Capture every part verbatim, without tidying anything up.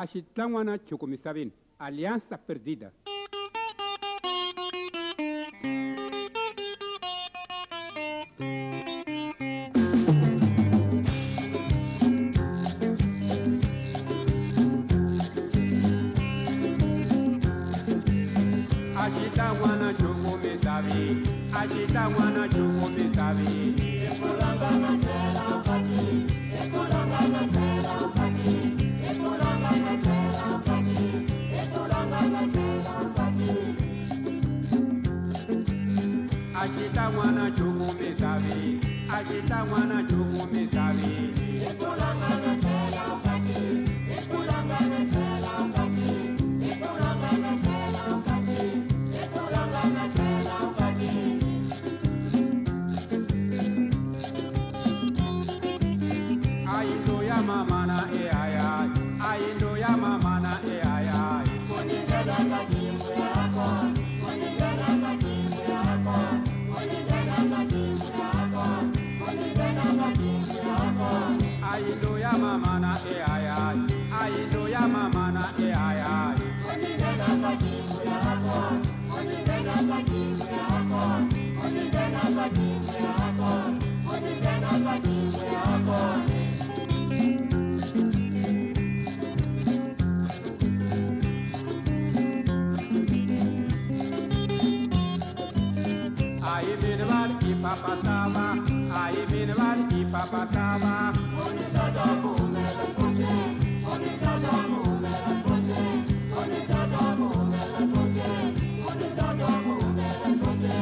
Achitlawana Chukumisabin, Alianza Perdida. Achitlawana Chukumisabi, Achitlawana Chukumisabi. Achita wana chuku misabi, achita wana chuku misabi. Ekulanga na tela ukati, ekulanga na tela ukati, ekulanga na tela ukati, ekulanga na tela ukati. Aindo ya mama na e ayai, aindo ya mama na e ayai. Kunijela kajimu yako, kunijela kajimu yako. Aindo ya mama na e ayai, aindo ya mama na e ayai. Onijena kajimu yako, onijena kajimu yako, onijena kajimu yako, onijena kajimu yako. Ai minwal ki papa sama, ai minwal ki papa sama. Oni chado kumela chote, oni chado kumela chote, oni chado kumela chote, oni chado kumela chote.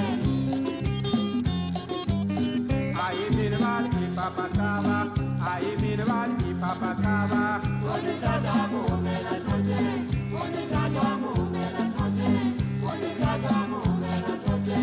Ai minwal ki papa sama, ai minwal ki papa sama. Oni chado kumela chote, oni chado kumela chote, oni chado kumela chote.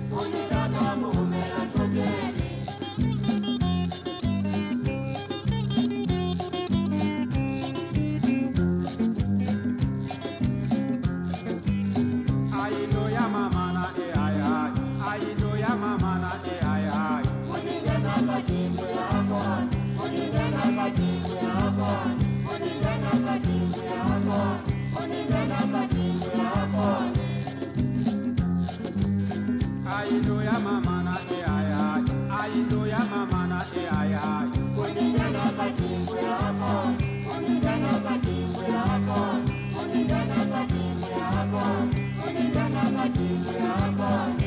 Aindo ya mama na e ayai, aindo ya mama na e ayai. Onijena kajimu yako, onijena kajimu yako, onijena kajimu yako, onijena kajimu yako. Aindo ya mama na e ayai, aindo ya mama na e ayai. Onijena kajimu yako, onijena kajimu yako, onijena kajimu yako, onijena kajimu yako.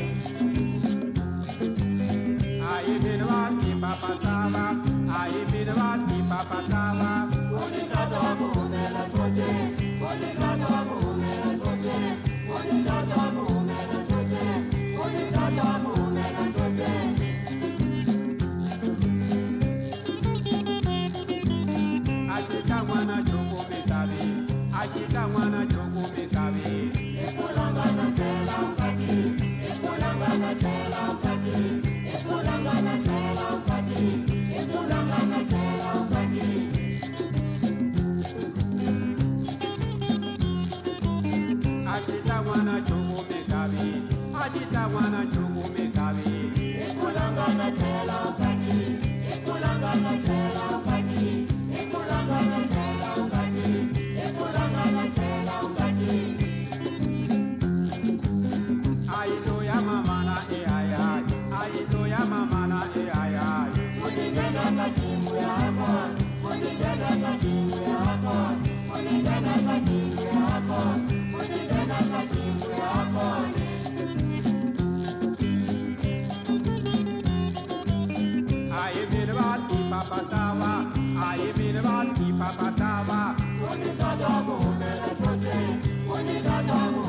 Ai minwal ki papa sama, ai minwal ki papa sama. Onijado kumela chote, onijado kumela chote, onijado kumela chote. Achita wana chuku misabi, achita wana chuku misabi. Ekulanga na tela ukati, ekulanga na tela ukati, ekulanga na tela ukati, ekulanga na tela ukati. Achita wana chuku misabi, achita wana chuku misabi. Ekulanga na tela ukati, ekulanga na tela ukati, ekulanga na tela ukati, ekulanga na tela ukati. Aindo ya mama na e ayai, aindo ya mama na e ayai. Onijena kajimu yako, onijena kajimu yako, onijena kajimu yako, onijena kajimu yako. Ai minwal ki papa sama, ai minwal ki papa sama. Oni chado kumela chote, oni chado